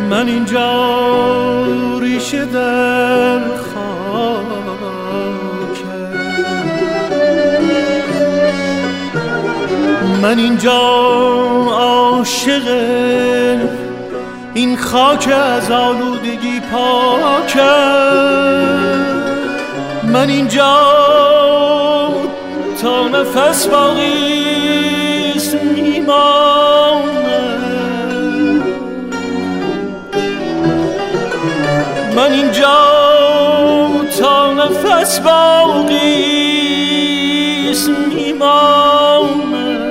من اینجا ریشه در من اینجا عاشق این خاک از آلودگی پاکم. من اینجا تا نفس باقیست میمانم. من اینجا تا نفس باقیست میمانم.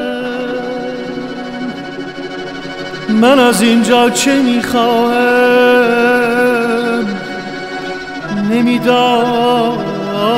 من از اینجا چه میخواهم نمیدانم.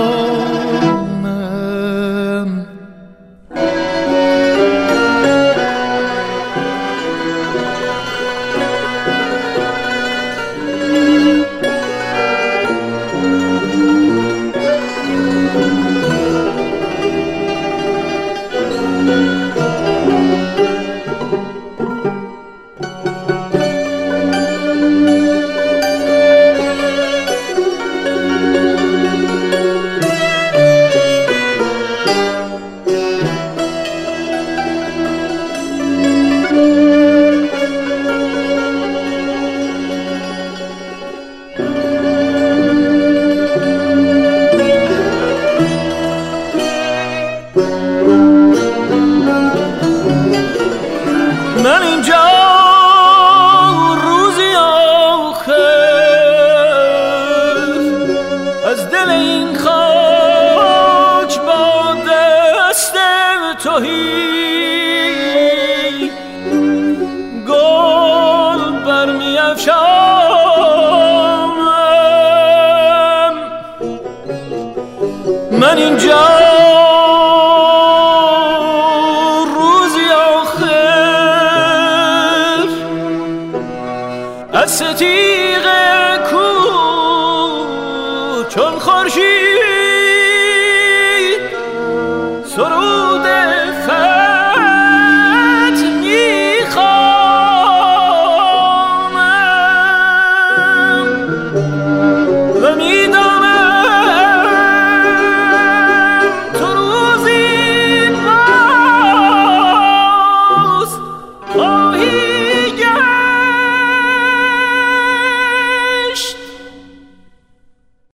من اینجا روزی آخر از دل این خاک با دست تهی گل برمی افشانم. من اینجا از ستیغ